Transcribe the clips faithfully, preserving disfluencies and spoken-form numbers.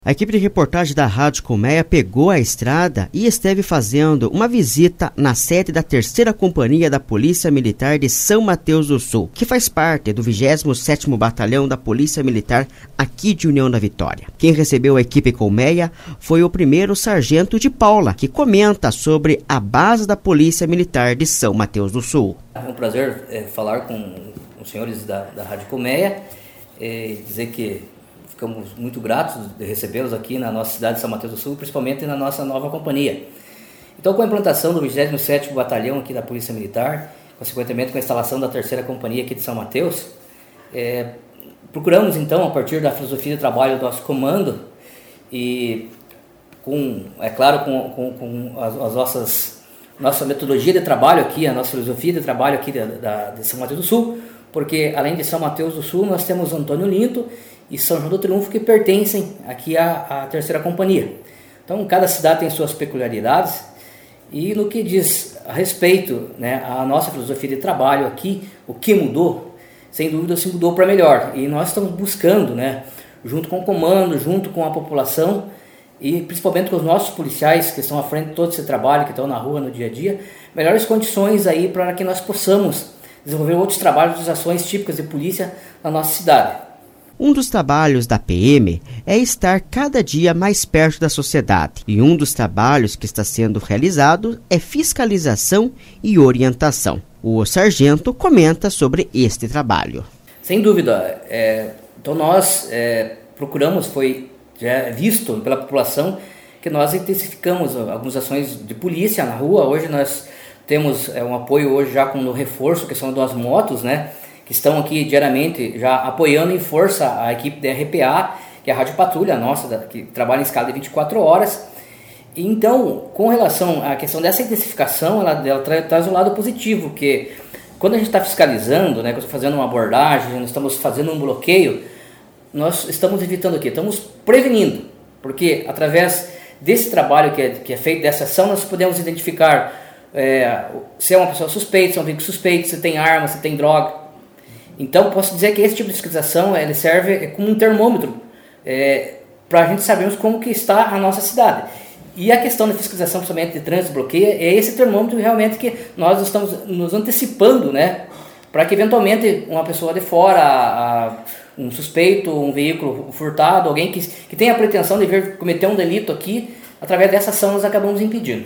A equipe de reportagem da Rádio Colmeia pegou a estrada e esteve fazendo uma visita na sede da terceira Companhia da Polícia Militar de São Mateus do Sul, que faz parte do vigésimo sétimo Batalhão da Polícia Militar aqui de União da Vitória. Quem recebeu a equipe Colmeia foi o primeiro Sargento de Paula, que comenta sobre a base da Polícia Militar de São Mateus do Sul. É um prazer é, falar com os senhores da, da Rádio Colmeia e é, dizer que ficamos muito gratos de recebê-los aqui na nossa cidade de São Mateus do Sul, principalmente na nossa nova companhia. Então, com a implantação do vigésimo sétimo Batalhão aqui da Polícia Militar, consequentemente com a instalação da terceira Companhia aqui de São Mateus, é, procuramos então, a partir da filosofia de trabalho do nosso comando e com, é claro, com, com, com as, as nossas nossa metodologia de trabalho aqui, a nossa filosofia de trabalho aqui da, da, de São Mateus do Sul, porque além de São Mateus do Sul, nós temos Antônio Linto e São João do Triunfo, que pertencem aqui à, à terceira Companhia. Então, cada cidade tem suas peculiaridades, e no que diz a respeito, né, à nossa filosofia de trabalho aqui, o que mudou, sem dúvida se mudou para melhor, e nós estamos buscando, né, junto com o comando, junto com a população, e principalmente com os nossos policiais que estão à frente de todo esse trabalho, que estão na rua no dia a dia, melhores condições aí para que nós possamos desenvolver outros trabalhos, outras ações típicas de polícia na nossa cidade. Um dos trabalhos da P M é estar cada dia mais perto da sociedade, e um dos trabalhos que está sendo realizado é fiscalização e orientação. O sargento comenta sobre este trabalho. Sem dúvida, é, então nós é, procuramos, foi já visto pela população, que nós intensificamos algumas ações de polícia na rua. Hoje nós temos é, um apoio hoje já com o reforço, que são das motos, né? Que estão aqui diariamente já apoiando em força a equipe da R P A, que é a Rádio Patrulha nossa, que trabalha em escala de vinte e quatro horas. E então, com relação à questão dessa intensificação, ela, ela tra- traz um lado positivo, que quando a gente está fiscalizando, né, quando está fazendo uma abordagem, nós estamos fazendo um bloqueio, nós estamos evitando o quê? Estamos prevenindo, porque através desse trabalho que é, que é feito, dessa ação, nós podemos identificar é, se é uma pessoa suspeita, se é um veículo suspeito, se tem arma, se tem droga. Então, posso dizer que esse tipo de fiscalização ele serve como um termômetro é, para a gente sabermos como que está a nossa cidade. E a questão da fiscalização, principalmente de trânsito e bloqueio, é esse termômetro realmente que nós estamos nos antecipando, né, para que eventualmente uma pessoa de fora, a, a, um suspeito, um veículo furtado, alguém que, que tenha a pretensão de vir cometer um delito aqui, através dessa ação nós acabamos impedindo.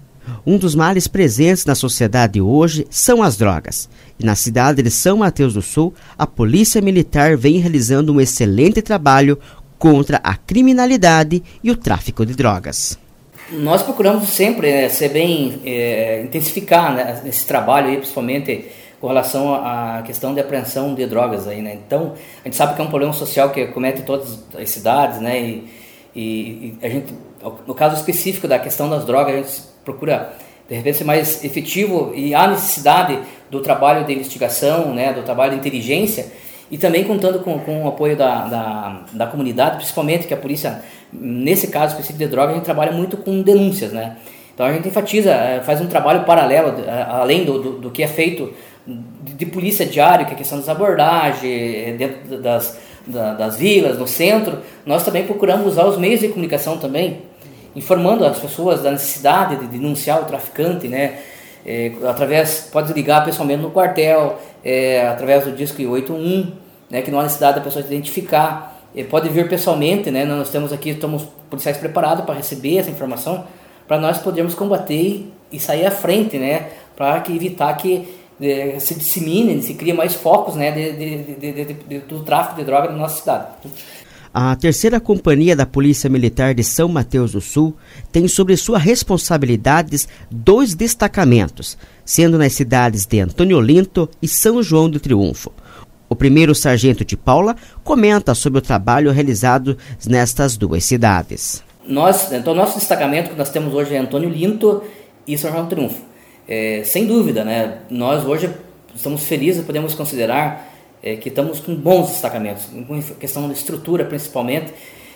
Um dos males presentes na sociedade hoje são as drogas. E na cidade de São Mateus do Sul, a Polícia Militar vem realizando um excelente trabalho contra a criminalidade e o tráfico de drogas. Nós procuramos sempre né, ser bem, é, intensificar né, esse trabalho, aí, principalmente com relação à questão de apreensão de drogas. Aí, né? Então, a gente sabe que é um problema social que comete todas as cidades, né? E, e, e a gente, no caso específico da questão das drogas, a gente procura de repente ser mais efetivo, e há necessidade do trabalho de investigação, né, do trabalho de inteligência, e também contando com, com o apoio da, da, da comunidade, principalmente que a polícia, nesse caso específico de droga, a gente trabalha muito com denúncias, né? Então a gente enfatiza, faz um trabalho paralelo, além do, do, do que é feito de, de polícia diário, que é a questão das abordagens, dentro das, da, das vilas, no centro. Nós também procuramos usar os meios de comunicação também, informando as pessoas da necessidade de denunciar o traficante, né? É, através, pode ligar pessoalmente no quartel, é, através do disco oito um, né? Que não há necessidade da pessoa se identificar. É, pode vir pessoalmente, né? Nós temos aqui, estamos policiais preparados para receber essa informação, para nós podermos combater e sair à frente, né? Para que evitar que é, se dissemine, se crie mais focos, né? de, de, de, de, de, do tráfico de droga na nossa cidade. A terceira Companhia da Polícia Militar de São Mateus do Sul tem sobre sua responsabilidade dois destacamentos, sendo nas cidades de Antônio Linto e São João do Triunfo. O primeiro Sargento de Paula comenta sobre o trabalho realizado nestas duas cidades. Nós, então, nosso destacamento que nós temos hoje é Antônio Linto e São João do Triunfo. É, sem dúvida, né, nós hoje estamos felizes, podemos considerar É, que estamos com bons destacamentos, com questão de estrutura principalmente.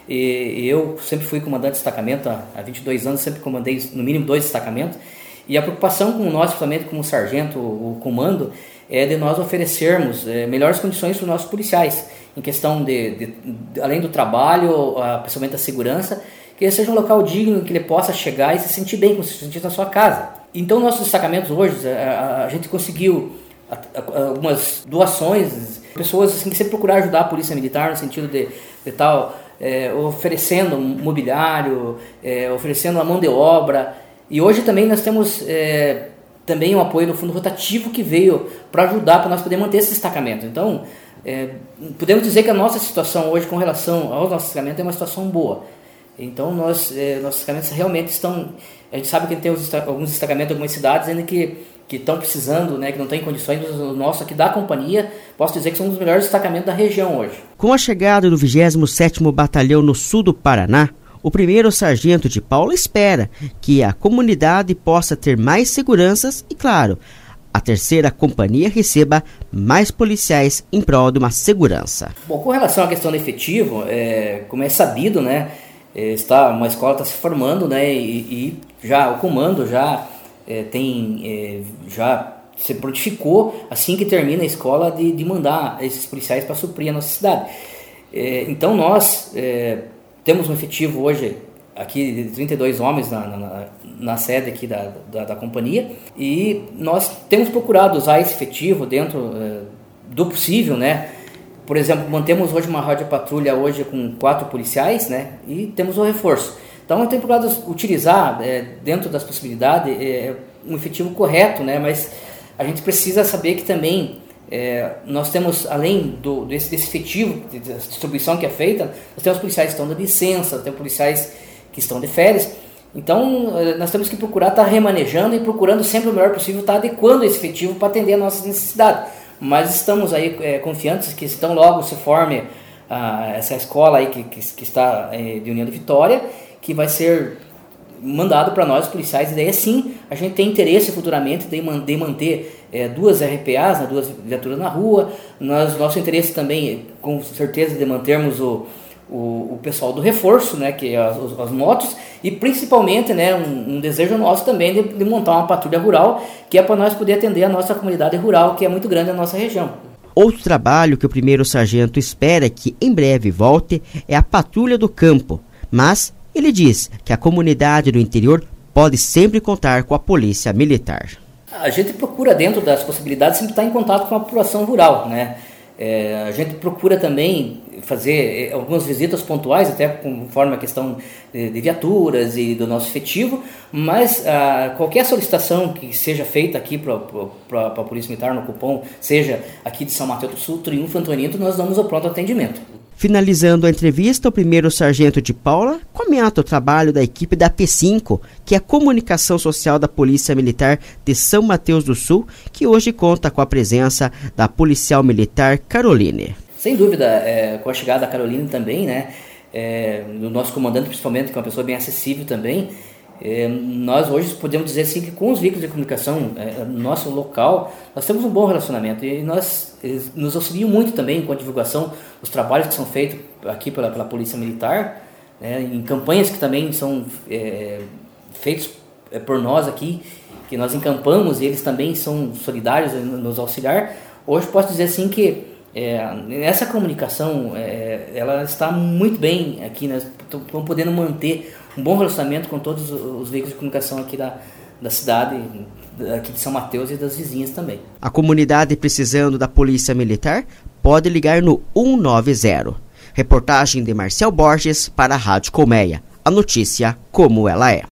E eu sempre fui comandante de destacamento há, há vinte e dois anos, sempre comandei no mínimo dois destacamentos. E a preocupação com nós, principalmente como sargento, o comando, é de nós oferecermos é, melhores condições para os nossos policiais. em questão de, de, de além do trabalho, a, principalmente a segurança, que ele seja um local digno, que ele possa chegar e se sentir bem, se sentir na sua casa. Então, nossos destacamentos hoje, a, a gente conseguiu a, a, algumas doações, pessoas assim, que sempre procuraram ajudar a Polícia Militar no sentido de, de tal, é, oferecendo mobiliário, é, oferecendo a mão de obra. E hoje também nós temos é, também um apoio no fundo rotativo que veio para ajudar, para nós poder manter esse destacamento. Então, é, podemos dizer que a nossa situação hoje com relação ao nosso destacamento é uma situação boa. Então, nós, é, nossos destacamentos realmente estão... A gente sabe que tem os, alguns destacamentos em algumas cidades ainda que, que estão precisando, né, que não têm condições. O nosso aqui da companhia, posso dizer que são um dos melhores destacamentos da região hoje. Com a chegada do vigésimo sétimo Batalhão no sul do Paraná, o primeiro sargento de Paula espera que a comunidade possa ter mais seguranças e, claro, a terceira companhia receba mais policiais em prol de uma segurança. Bom, com relação à questão do efetivo, é, como é sabido, né, está, uma escola está se formando, né, e, e já o comando já é, tem, é, já se prontificou, assim que termina a escola, de, de mandar esses policiais para suprir a nossa cidade. É, então nós é, temos um efetivo hoje aqui de trinta e dois homens na, na, na sede aqui da, da, da companhia, e nós temos procurado usar esse efetivo dentro é, do possível, né? Por exemplo, mantemos hoje uma rádio patrulha hoje com quatro policiais, né? E temos o reforço. Então, eu tenho procurado utilizar, é, dentro das possibilidades, é, um efetivo correto, né? Mas a gente precisa saber que também é, nós temos, além do, desse, desse efetivo, dessa distribuição que é feita, nós temos policiais que estão de licença, temos policiais que estão de férias. Então, nós temos que procurar estar remanejando e procurando sempre o melhor possível, estar adequando esse efetivo para atender a nossas necessidades. Mas estamos aí é, confiantes que tão logo se forme ah, essa escola aí que, que, que está é, de União de Vitória, que vai ser mandado para nós policiais, e daí sim a gente tem interesse futuramente de, man, de manter é, duas R P As, né, duas viaturas na rua. Nós, nosso interesse também, com certeza, de mantermos o, o, o pessoal do reforço, né, que é as, as motos, e principalmente, né, um, um desejo nosso também de, de montar uma patrulha rural, que é para nós poder atender a nossa comunidade rural, que é muito grande na nossa região. Outro trabalho que o primeiro sargento espera que em breve volte é a patrulha do campo, mas ele diz que a comunidade do interior pode sempre contar com a polícia militar. A gente procura, dentro das possibilidades, sempre estar em contato com a população rural, né? É, a gente procura também fazer algumas visitas pontuais, até conforme a questão de, de viaturas e do nosso efetivo, mas ah, qualquer solicitação que seja feita aqui para a Polícia Militar no cupom, seja aqui de São Mateus do Sul, Triunfo, Antonito, nós damos o pronto atendimento. Finalizando a entrevista, o primeiro sargento de Paula comenta o trabalho da equipe da P cinco, que é a comunicação social da Polícia Militar de São Mateus do Sul, que hoje conta com a presença da policial militar Caroline. Sem dúvida, é, com a chegada da Caroline também, né, é, do nosso comandante principalmente, que é uma pessoa bem acessível também, é, nós hoje podemos dizer assim, que com os veículos de comunicação é, no nosso local, nós temos um bom relacionamento, e nós, eles nos auxiliam muito também com a divulgação dos trabalhos que são feitos aqui pela, pela Polícia Militar, né, em campanhas que também são é, feitas por nós aqui, que nós encampamos, e eles também são solidários em nos auxiliar. Hoje posso dizer assim que É, essa comunicação, é, ela está muito bem aqui, nós estamos podendo manter um bom relacionamento com todos os veículos de comunicação aqui da, da cidade, aqui de São Mateus e das vizinhas também. A comunidade precisando da Polícia Militar pode ligar no um nove zero. Reportagem de Marcel Borges para a Rádio Colmeia. A notícia como ela é.